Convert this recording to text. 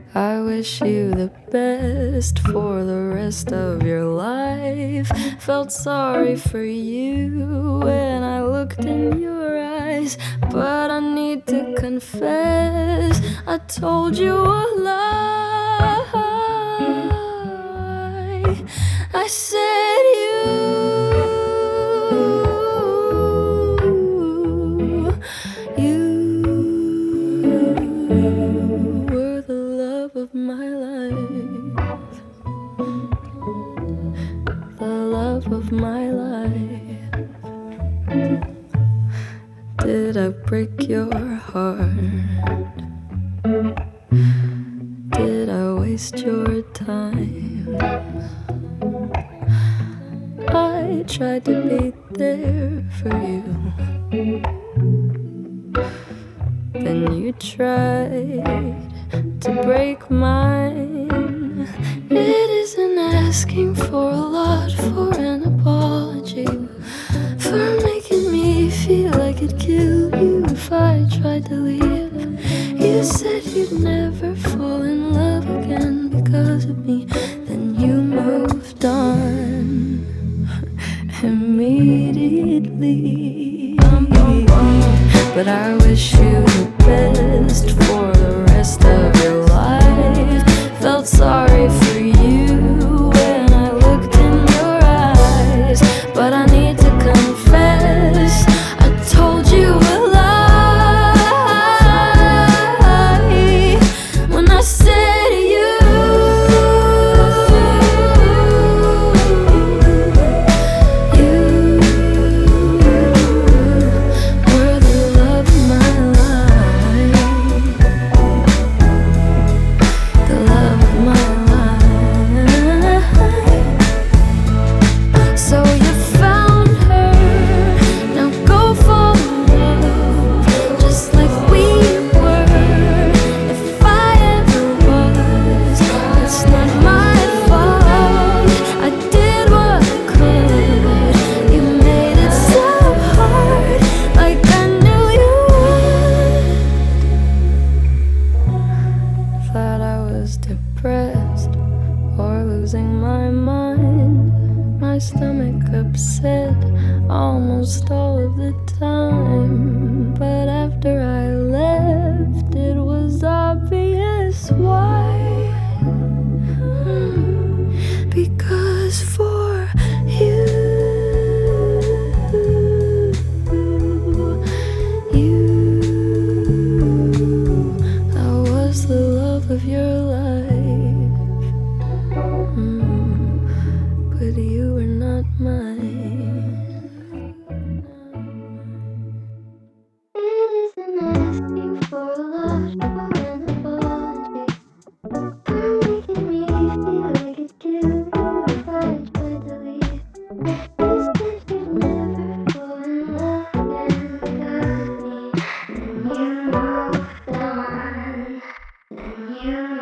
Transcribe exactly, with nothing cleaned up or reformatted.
I wish you the best for the rest of your life. Felt sorry for you when I looked in your eyes, but I need to confess, I told you a lie. I said you of my life, the love of my life. Did I break your heart? Did I waste your time? I tried to be there for you, then you tried to break mine. It isn't asking for a lot for an apology, for making me feel I could kill you if I tried to leave. You said you'd never fall in love again because of me, then you moved on immediately. But I wish you the best for the rest of your life. Felt sorry for you when I looked in your eyes, but I need to confess, I told you a lie when I said you depressed or losing my mind, my stomach upset almost all of the time. But after I left, it was obvious why. Hmm. Because for you, you, I was the love of your life. But you were not mine. It isn't asking for a lot for an apology, for making me feel I could kill you if I tried to leave. You said you'd never fall in love again because of me, and you moved on, and you